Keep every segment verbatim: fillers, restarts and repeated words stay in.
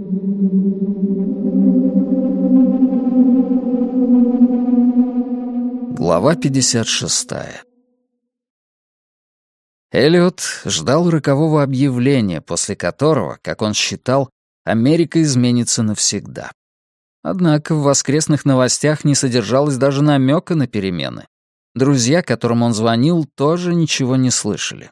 Глава пятьдесят шестая. Эллиот ждал рокового объявления, после которого, как он считал, Америка изменится навсегда. Однако в воскресных новостях не содержалось даже намека на перемены. Друзья, которым он звонил, тоже ничего не слышали.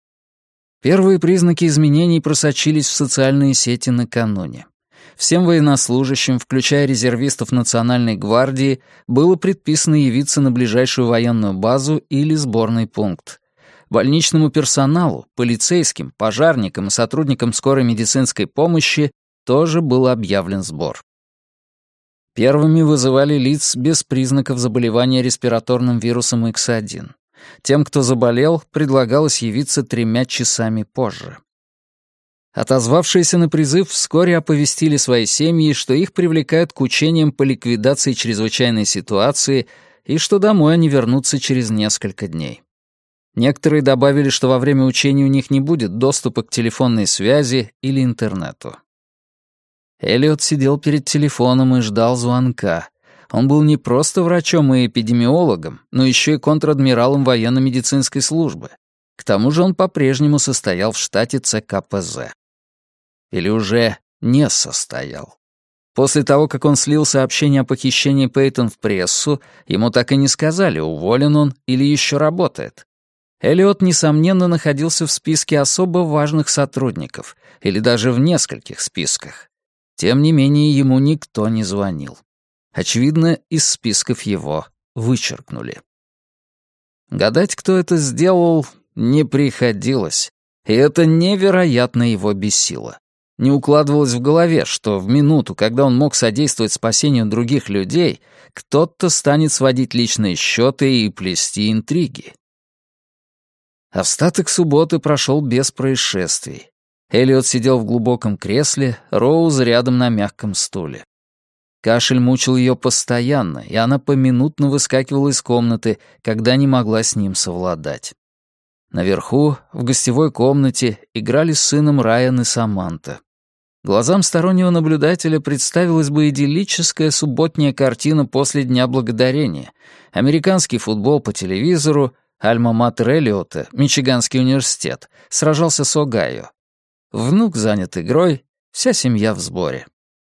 Первые признаки изменений просочились в социальные сети накануне. Всем военнослужащим, включая резервистов Национальной гвардии, было предписано явиться на ближайшую военную базу или сборный пункт. Больничному персоналу, полицейским, пожарникам и сотрудникам скорой медицинской помощи тоже был объявлен сбор. Первыми вызывали лиц без признаков заболевания респираторным вирусом икс один. Тем, кто заболел, предлагалось явиться тремя часами позже. Отозвавшиеся на призыв вскоре оповестили свои семьи, что их привлекают к учениям по ликвидации чрезвычайной ситуации и что домой они вернутся через несколько дней. Некоторые добавили, что во время учений у них не будет доступа к телефонной связи или интернету. Эллиот сидел перед телефоном и ждал звонка. Он был не просто врачом и эпидемиологом, но еще и контр-адмиралом военно-медицинской службы. К тому же он по-прежнему состоял в штате цэ ка пэ зэ. Или уже не состоял. После того, как он слил сообщение о похищении Пейтон в прессу, ему так и не сказали, уволен он или еще работает. Эллиот, несомненно, находился в списке особо важных сотрудников, или даже в нескольких списках. Тем не менее, ему никто не звонил. Очевидно, из списков его вычеркнули. Гадать, кто это сделал, не приходилось, и это невероятно его бесило. Не укладывалось в голове, что в минуту, когда он мог содействовать спасению других людей, кто-то станет сводить личные счеты и плести интриги. Остаток субботы прошел без происшествий. Эллиот сидел в глубоком кресле, Роуз рядом на мягком стуле. Кашель мучил ее постоянно, и она поминутно выскакивала из комнаты, когда не могла с ним совладать. Наверху, в гостевой комнате, играли с сыном Райан и Саманта. Глазам стороннего наблюдателя представилась бы идиллическая субботняя картина после Дня Благодарения. Американский футбол по телевизору, альма-матер Эллиота, Мичиганский университет, сражался с Огайо. Внук занят игрой, вся семья в сборе.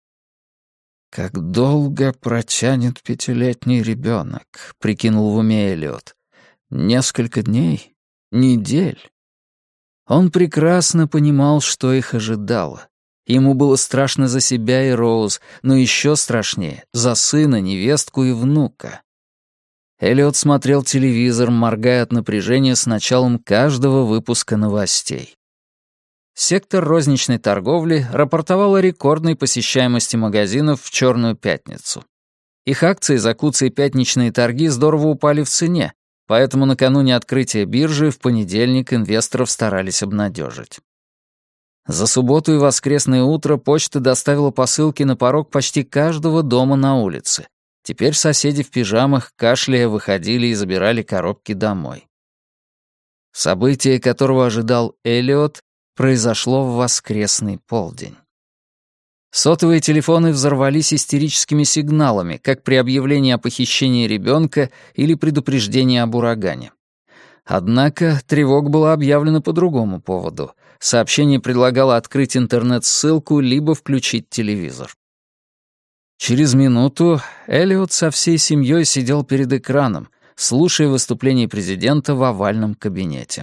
«Как долго протянет пятилетний ребенок», — прикинул в уме Эллиот. «Несколько дней? Недель?» Он прекрасно понимал, что их ожидало. Ему было страшно за себя и Роуз, но еще страшнее — за сына, невестку и внука. Эллиот смотрел телевизор, моргая от напряжения с началом каждого выпуска новостей. Сектор розничной торговли рапортовал о рекордной посещаемости магазинов в «Черную пятницу». Их акции за куцые пятничные торги здорово упали в цене, поэтому накануне открытия биржи в понедельник инвесторов старались обнадежить. За субботу и воскресное утро почта доставила посылки на порог почти каждого дома на улице. Теперь соседи в пижамах, кашляя, выходили и забирали коробки домой. Событие, которого ожидал Эллиот, произошло в воскресный полдень. Сотовые телефоны взорвались истерическими сигналами, как при объявлении о похищении ребенка или предупреждении об урагане. Однако тревога была объявлена по другому поводу. Сообщение предлагало открыть интернет-ссылку либо включить телевизор. Через минуту Эллиот со всей семьей сидел перед экраном, слушая выступление президента в овальном кабинете.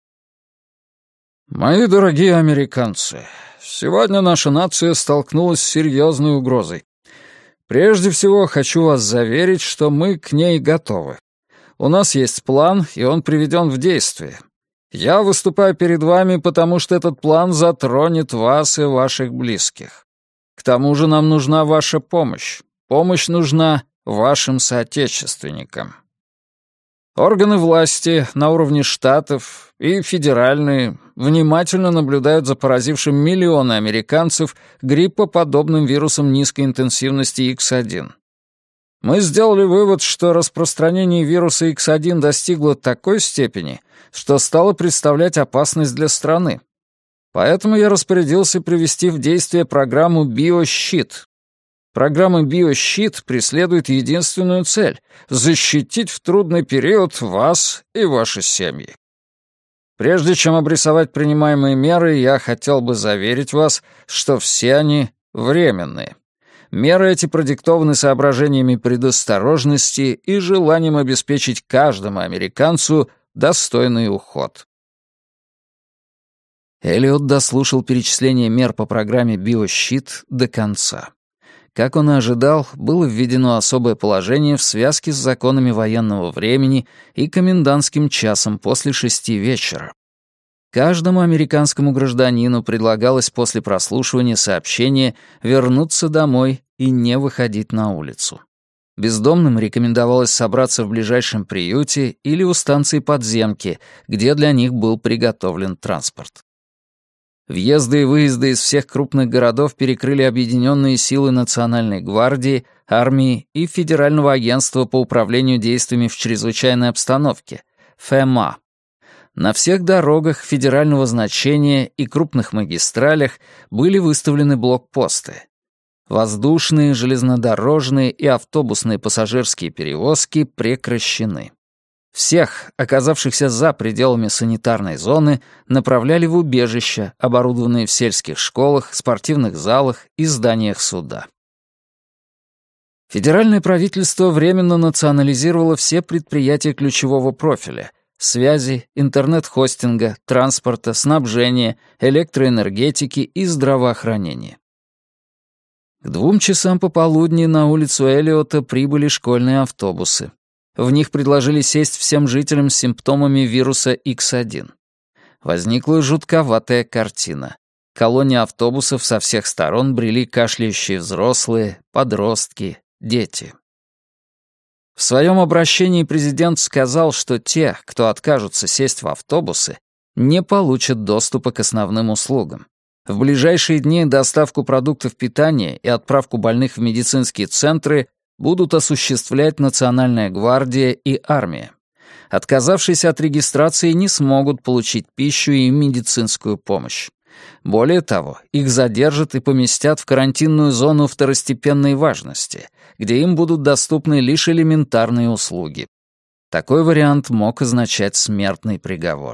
«Мои дорогие американцы, сегодня наша нация столкнулась с серьезной угрозой. Прежде всего хочу вас заверить, что мы к ней готовы. У нас есть план, и он приведен в действие. Я выступаю перед вами, потому что этот план затронет вас и ваших близких. К тому же нам нужна ваша помощь. Помощь нужна вашим соотечественникам. Органы власти на уровне штатов и федеральные внимательно наблюдают за поразившим миллионы американцев гриппоподобным вирусом низкой интенсивности икс один. Мы сделали вывод, что распространение вируса икс один достигло такой степени, что стало представлять опасность для страны. Поэтому я распорядился привести в действие программу «Биощит». Программа «Биощит» преследует единственную цель — защитить в трудный период вас и ваши семьи. Прежде чем обрисовать принимаемые меры, я хотел бы заверить вас, что все они временные. Меры эти продиктованы соображениями предосторожности и желанием обеспечить каждому американцу достойный уход. Эллиот дослушал перечисление мер по программе «Биощит» до конца. Как он и ожидал, было введено особое положение в связке с законами военного времени и комендантским часом после шести вечера. Каждому американскому гражданину предлагалось после прослушивания сообщения вернуться домой и не выходить на улицу. Бездомным рекомендовалось собраться в ближайшем приюте или у станции подземки, где для них был приготовлен транспорт. Въезды и выезды из всех крупных городов перекрыли объединенные силы Национальной гвардии, армии и Федерального агентства по управлению действиями в чрезвычайной обстановке, ФЭМА. На всех дорогах федерального значения и крупных магистралях были выставлены блокпосты. Воздушные, железнодорожные и автобусные пассажирские перевозки прекращены. Всех, оказавшихся за пределами санитарной зоны, направляли в убежища, оборудованные в сельских школах, спортивных залах и зданиях суда. Федеральное правительство временно национализировало все предприятия ключевого профиля — связи, интернет-хостинга, транспорта, снабжения, электроэнергетики и здравоохранения. К двум часам пополудни на улицу Эллиота прибыли школьные автобусы. В них предложили сесть всем жителям с симптомами вируса икс один. Возникла жутковатая картина. Колония автобусов со всех сторон брели кашляющие взрослые, подростки, дети. В своем обращении президент сказал, что те, кто откажутся сесть в автобусы, не получат доступа к основным услугам. В ближайшие дни доставку продуктов питания и отправку больных в медицинские центры будут осуществлять Национальная гвардия и армия. Отказавшиеся от регистрации не смогут получить пищу и медицинскую помощь. Более того, их задержат и поместят в карантинную зону второстепенной важности, где им будут доступны лишь элементарные услуги. Такой вариант мог означать смертный приговор.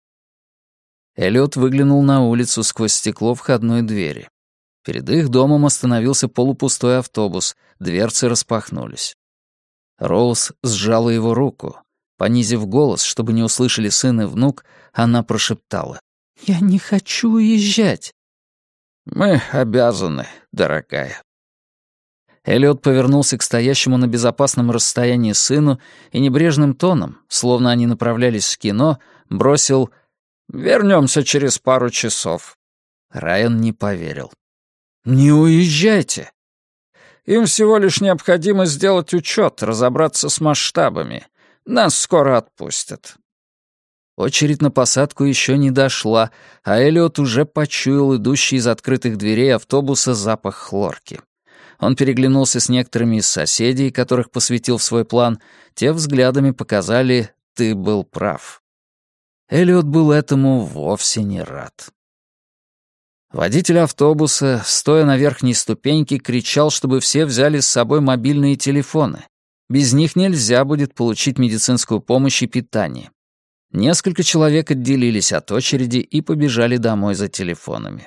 Эллиот выглянул на улицу сквозь стекло входной двери. Перед их домом остановился полупустой автобус, дверцы распахнулись. Роуз сжала его руку. Понизив голос, чтобы не услышали сын и внук, она прошептала: «Я не хочу уезжать». «Мы обязаны, дорогая». Эллиот повернулся к стоящему на безопасном расстоянии сыну и небрежным тоном, словно они направлялись в кино, бросил: «Вернемся через пару часов». Райан не поверил. «Не уезжайте!» «Им всего лишь необходимо сделать учет, разобраться с масштабами. Нас скоро отпустят». Очередь на посадку еще не дошла, а Эллиот уже почуял идущий из открытых дверей автобуса запах хлорки. Он переглянулся с некоторыми из соседей, которых посвятил в свой план. Те взглядами показали: «Ты был прав». Эллиот был этому вовсе не рад. Водитель автобуса, стоя на верхней ступеньке, кричал, чтобы все взяли с собой мобильные телефоны. Без них нельзя будет получить медицинскую помощь и питание. Несколько человек отделились от очереди и побежали домой за телефонами.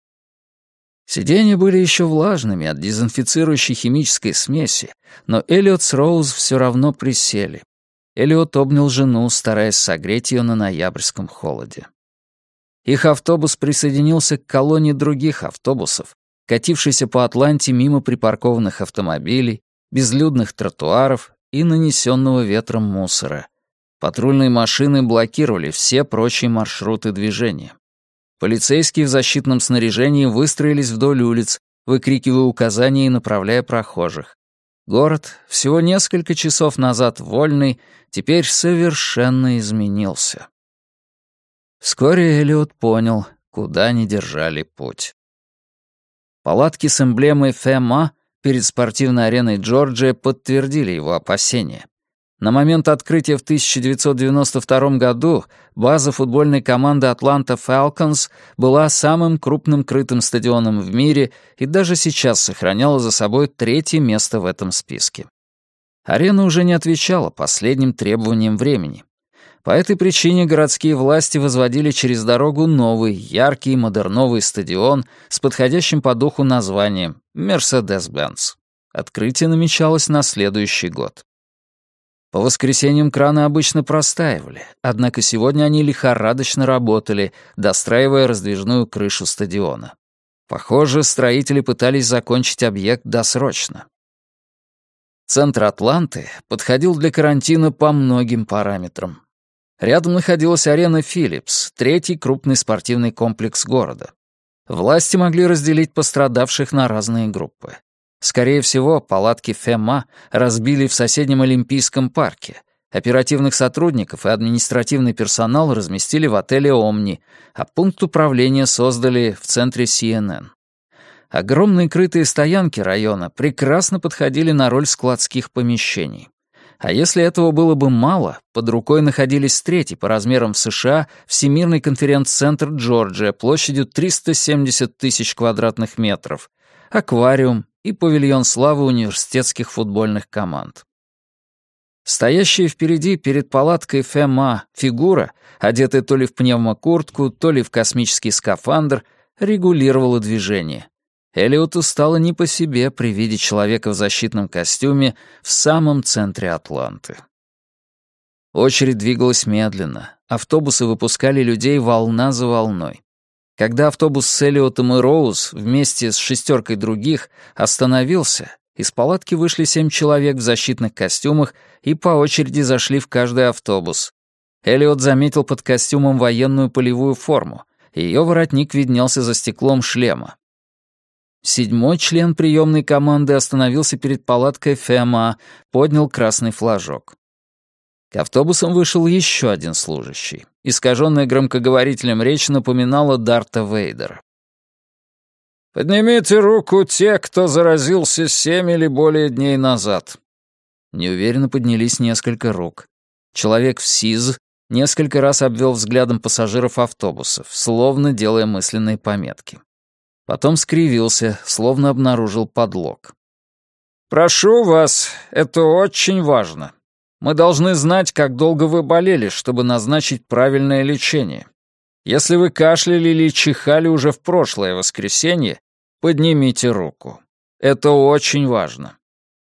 Сиденья были еще влажными от дезинфицирующей химической смеси, но Эллиот с Роуз все равно присели. Эллиот обнял жену, стараясь согреть ее на ноябрьском холоде. Их автобус присоединился к колонне других автобусов, катившейся по Атланте мимо припаркованных автомобилей, безлюдных тротуаров и нанесенного ветром мусора. Патрульные машины блокировали все прочие маршруты движения. Полицейские в защитном снаряжении выстроились вдоль улиц, выкрикивая указания и направляя прохожих. Город, всего несколько часов назад вольный, теперь совершенно изменился. Вскоре Эллиот понял, куда они держали путь. Палатки с эмблемой ФЭМА перед спортивной ареной Джорджия подтвердили его опасения. На момент открытия в тысяча девятьсот девяносто втором году база футбольной команды Atlanta Falcons была самым крупным крытым стадионом в мире и даже сейчас сохраняла за собой третье место в этом списке. Арена уже не отвечала последним требованиям времени. По этой причине городские власти возводили через дорогу новый, яркий, модерновый стадион с подходящим по духу названием Mercedes-Benz. Открытие намечалось на следующий год. По воскресеньям краны обычно простаивали, однако сегодня они лихорадочно работали, достраивая раздвижную крышу стадиона. Похоже, строители пытались закончить объект досрочно. Центр Атланты подходил для карантина по многим параметрам. Рядом находилась арена «Филлипс», третий крупный спортивный комплекс города. Власти могли разделить пострадавших на разные группы. Скорее всего, палатки ФЭМА разбили в соседнем Олимпийском парке. Оперативных сотрудников и административный персонал разместили в отеле «Омни», а пункт управления создали в центре Си Эн Эн. Огромные крытые стоянки района прекрасно подходили на роль складских помещений. А если этого было бы мало, под рукой находились третий по размерам в США Всемирный конференц-центр Джорджия площадью триста семьдесят тысяч квадратных метров, аквариум и павильон славы университетских футбольных команд. Стоящая впереди перед палаткой ФЭМА фигура, одетая то ли в пневмокуртку, то ли в космический скафандр, регулировала движение. Эллиоту стало не по себе при виде человека в защитном костюме в самом центре Атланты. Очередь двигалась медленно, автобусы выпускали людей волна за волной. Когда автобус с Эллиотом и Роуз вместе с шестеркой других остановился, из палатки вышли семь человек в защитных костюмах и по очереди зашли в каждый автобус. Эллиот заметил под костюмом военную полевую форму, и ее воротник виднелся за стеклом шлема. Седьмой член приемной команды остановился перед палаткой ФЭМА, поднял красный флажок. К автобусам вышел еще один служащий. Искаженная громкоговорителем речь напоминала Дарта Вейдера. «Поднимите руку те, кто заразился семь или более дней назад». Неуверенно поднялись несколько рук. Человек в СИЗ несколько раз обвел взглядом пассажиров автобусов, словно делая мысленные пометки. Потом скривился, словно обнаружил подлог. «Прошу вас, это очень важно. Мы должны знать, как долго вы болели, чтобы назначить правильное лечение. Если вы кашляли или чихали уже в прошлое воскресенье, поднимите руку. Это очень важно».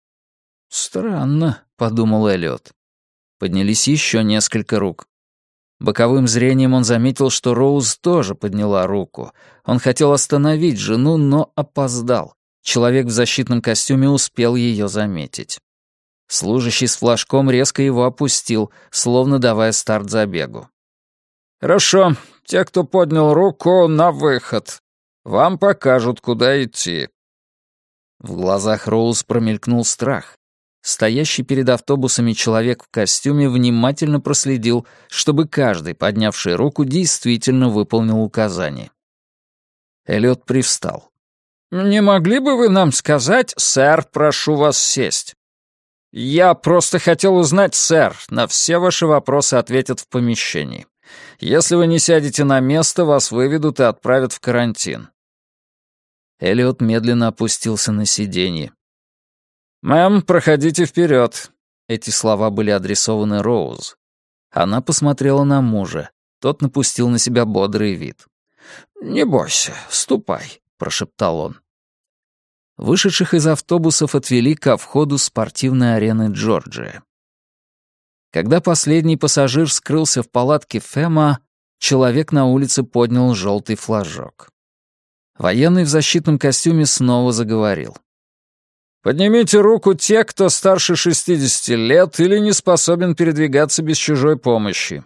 «Странно», — подумал Эллиот. Поднялись еще несколько рук. Боковым зрением он заметил, что Роуз тоже подняла руку. Он хотел остановить жену, но опоздал. Человек в защитном костюме успел ее заметить. Служащий с флажком резко его опустил, словно давая старт забегу. «Хорошо, те, кто поднял руку, на выход. Вам покажут, куда идти». В глазах Роуз промелькнул страх. Стоящий перед автобусами человек в костюме внимательно проследил, чтобы каждый, поднявший руку, действительно выполнил указание. Эллиот привстал. «Не могли бы вы нам сказать, сэр, прошу вас сесть?» «Я просто хотел узнать, сэр. На все ваши вопросы ответят в помещении. Если вы не сядете на место, вас выведут и отправят в карантин». Эллиот медленно опустился на сиденье. «Мэм, проходите вперед». Эти слова были адресованы Роуз. Она посмотрела на мужа. Тот напустил на себя бодрый вид. «Не бойся, ступай», — прошептал он. Вышедших из автобусов отвели ко входу спортивной арены Джорджия. Когда последний пассажир скрылся в палатке ФЭМА, человек на улице поднял желтый флажок. Военный в защитном костюме снова заговорил. «Поднимите руку те, кто старше шестидесяти лет или не способен передвигаться без чужой помощи».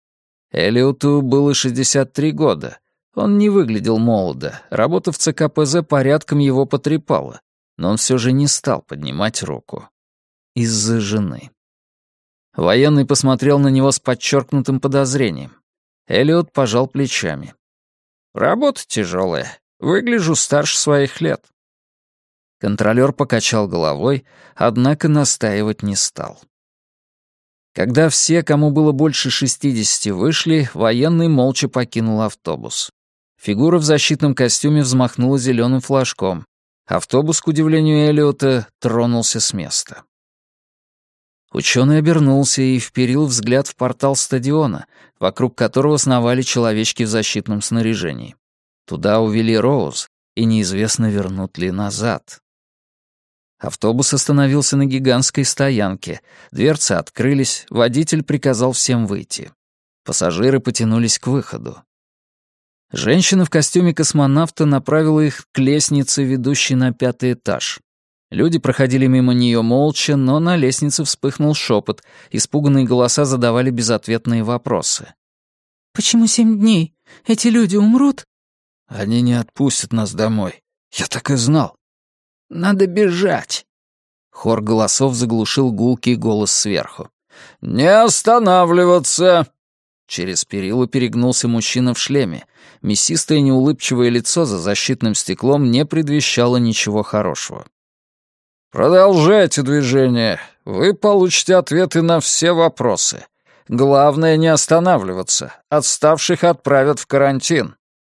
Эллиоту было шестьдесят три года. Он не выглядел молодо. Работа в Цэ Ка Пэ Зэ порядком его потрепала, но он все же не стал поднимать руку. Из-за жены. Военный посмотрел на него с подчеркнутым подозрением. Эллиот пожал плечами. «Работа тяжелая. Выгляжу старше своих лет». Контролер покачал головой, однако настаивать не стал. Когда все, кому было больше шестидесяти, вышли, военный молча покинул автобус. Фигура в защитном костюме взмахнула зеленым флажком. Автобус, к удивлению Эллиота, тронулся с места. Ученый обернулся и вперил взгляд в портал стадиона, вокруг которого сновали человечки в защитном снаряжении. Туда увели Роуз, и неизвестно, вернут ли назад. Автобус остановился на гигантской стоянке, дверцы открылись, водитель приказал всем выйти. Пассажиры потянулись к выходу. Женщина в костюме космонавта направила их к лестнице, ведущей на пятый этаж. Люди проходили мимо нее молча, но на лестнице вспыхнул шепот, испуганные голоса задавали безответные вопросы. «Почему семь дней? Эти люди умрут?» «Они не отпустят нас домой. Я так и знал». «Надо бежать!» Хор голосов заглушил гулкий голос сверху. «Не останавливаться!» Через перила перегнулся мужчина в шлеме. Мясистое неулыбчивое лицо за защитным стеклом не предвещало ничего хорошего. «Продолжайте движение. Вы получите ответы на все вопросы. Главное не останавливаться. Отставших отправят в карантин».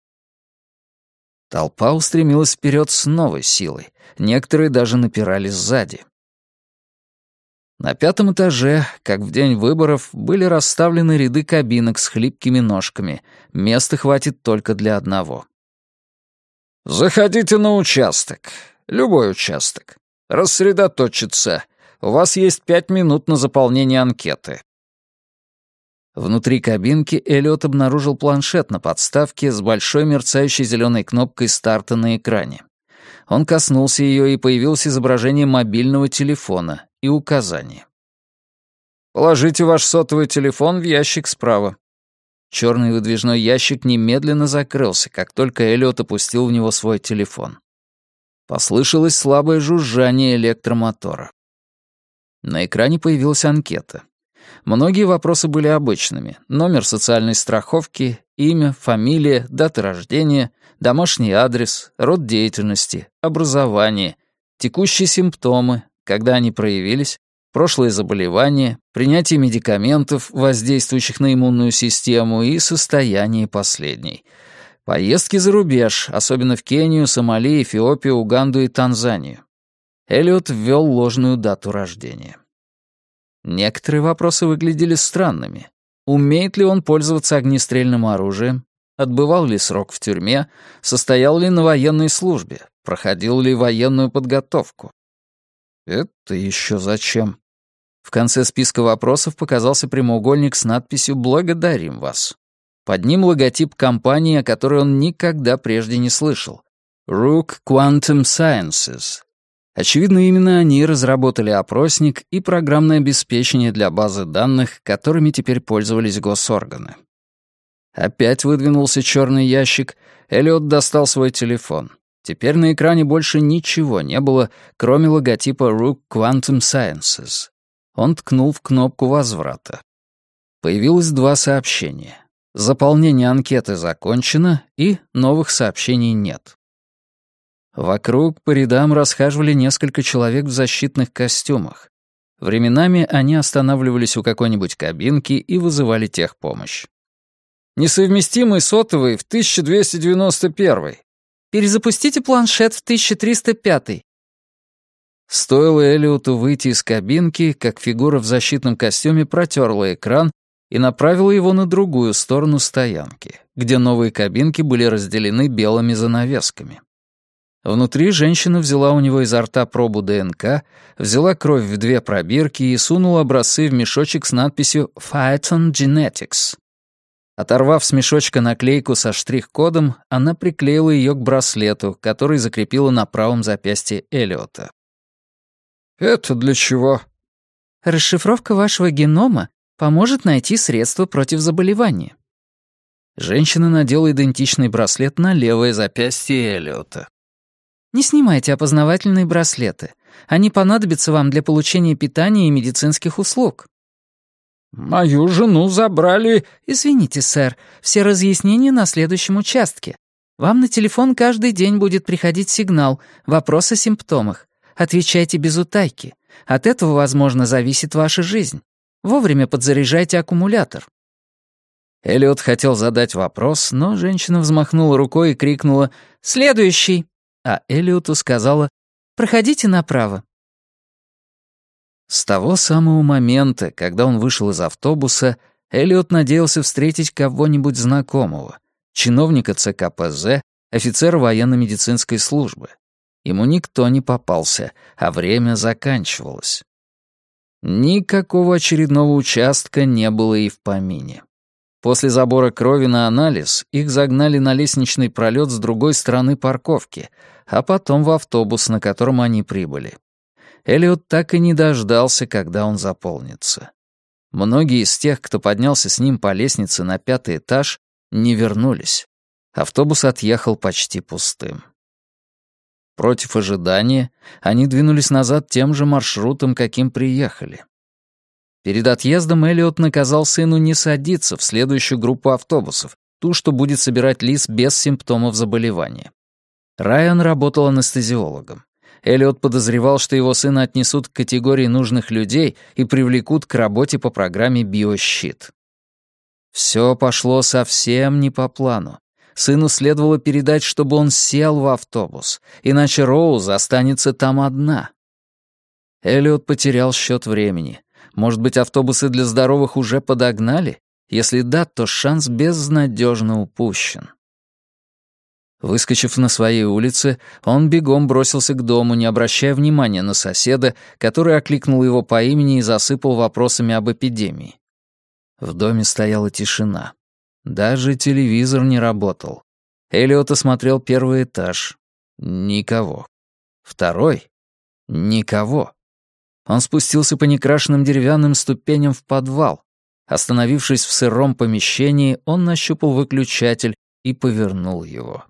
Толпа устремилась вперед с новой силой. Некоторые даже напирали сзади. На пятом этаже, как в день выборов, были расставлены ряды кабинок с хлипкими ножками. Места хватит только для одного. «Заходите на участок. Любой участок. Рассредоточиться. У вас есть пять минут на заполнение анкеты». Внутри кабинки Эллиот обнаружил планшет на подставке с большой мерцающей зеленой кнопкой старта на экране. Он коснулся ее, и появилось изображение мобильного телефона и указание. «Положите ваш сотовый телефон в ящик справа». Черный выдвижной ящик немедленно закрылся, как только Эллиот опустил в него свой телефон. Послышалось слабое жужжание электромотора. На экране появилась анкета. Многие вопросы были обычными. Номер социальной страховки, имя, фамилия, дата рождения, домашний адрес, род деятельности, образование, текущие симптомы, когда они проявились, прошлые заболевания, принятие медикаментов, воздействующих на иммунную систему, и состояние последней. Поездки за рубеж, особенно в Кению, Сомали, Эфиопию, Уганду и Танзанию. Эллиот ввел ложную дату рождения. Некоторые вопросы выглядели странными. Умеет ли он пользоваться огнестрельным оружием? Отбывал ли срок в тюрьме? Состоял ли на военной службе? Проходил ли военную подготовку? Это еще зачем? В конце списка вопросов показался прямоугольник с надписью «Благодарим вас». Под ним логотип компании, о которой он никогда прежде не слышал. Rook Quantum Sciences. Очевидно, именно они разработали опросник и программное обеспечение для базы данных, которыми теперь пользовались госорганы. Опять выдвинулся черный ящик, Эллиот достал свой телефон. Теперь на экране больше ничего не было, кроме логотипа Rook Quantum Sciences. Он ткнул в кнопку возврата. Появилось два сообщения. Заполнение анкеты закончено, и новых сообщений нет. Вокруг по рядам расхаживали несколько человек в защитных костюмах. Временами они останавливались у какой-нибудь кабинки и вызывали техпомощь. «Несовместимый сотовый в тысяча двести девяносто первый. Перезапустите планшет в тысяча триста пятый. Стоило Эллиоту выйти из кабинки, как фигура в защитном костюме протерла экран и направила его на другую сторону стоянки, где новые кабинки были разделены белыми занавесками. Внутри женщина взяла у него изо рта пробу ДНК, взяла кровь в две пробирки и сунула образцы в мешочек с надписью «Phyton Genetics». Оторвав с мешочка наклейку со штрих-кодом, она приклеила ее к браслету, который закрепила на правом запястье Эллиота. «Это для чего?» «Расшифровка вашего генома поможет найти средства против заболевания». Женщина надела идентичный браслет на левое запястье Эллиота. Не снимайте опознавательные браслеты. Они понадобятся вам для получения питания и медицинских услуг. Мою жену забрали... Извините, сэр, все разъяснения на следующем участке. Вам на телефон каждый день будет приходить сигнал, вопрос о симптомах. Отвечайте без утайки. От этого, возможно, зависит ваша жизнь. Вовремя подзаряжайте аккумулятор». Эллиот хотел задать вопрос, но женщина взмахнула рукой и крикнула «Следующий!», а Эллиоту сказала «Проходите направо». С того самого момента, когда он вышел из автобуса, Эллиот надеялся встретить кого-нибудь знакомого, чиновника цэ ка пэ зэ, офицера военно-медицинской службы. Ему никто не попался, а время заканчивалось. Никакого очередного участка не было и в помине. После забора крови на анализ их загнали на лестничный пролет с другой стороны парковки, а потом в автобус, на котором они прибыли. Эллиот так и не дождался, когда он заполнится. Многие из тех, кто поднялся с ним по лестнице на пятый этаж, не вернулись. Автобус отъехал почти пустым. Против ожидания они двинулись назад тем же маршрутом, каким приехали. Перед отъездом Эллиот наказал сыну не садиться в следующую группу автобусов, ту, что будет собирать лиц без симптомов заболевания. Райан работал анестезиологом. Эллиот подозревал, что его сына отнесут к категории нужных людей и привлекут к работе по программе «Биощит». Все пошло совсем не по плану. Сыну следовало передать, чтобы он сел в автобус, иначе Роуз останется там одна. Эллиот потерял счет времени. Может быть, автобусы для здоровых уже подогнали? Если да, то шанс безнадежно упущен. Выскочив на своей улице, он бегом бросился к дому, не обращая внимания на соседа, который окликнул его по имени и засыпал вопросами об эпидемии. В доме стояла тишина. Даже телевизор не работал. Эллиот осмотрел первый этаж. Никого. Второй. Никого. Он спустился по некрашенным деревянным ступеням в подвал. Остановившись в сыром помещении, он нащупал выключатель и повернул его.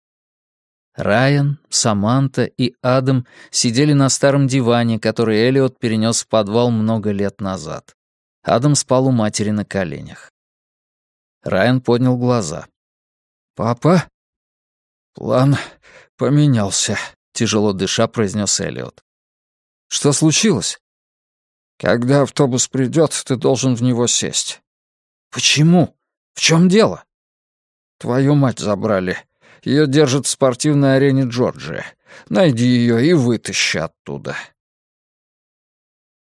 Райан, Саманта и Адам сидели на старом диване, который Эллиот перенес в подвал много лет назад. Адам спал у матери на коленях. Райан поднял глаза. «Папа?» «План поменялся», — тяжело дыша произнес Эллиот. «Что случилось?» «Когда автобус придет, ты должен в него сесть». «Почему? В чем дело?» «Твою мать забрали. Ее держат в спортивной арене Джорджия. Найди ее и вытащи оттуда».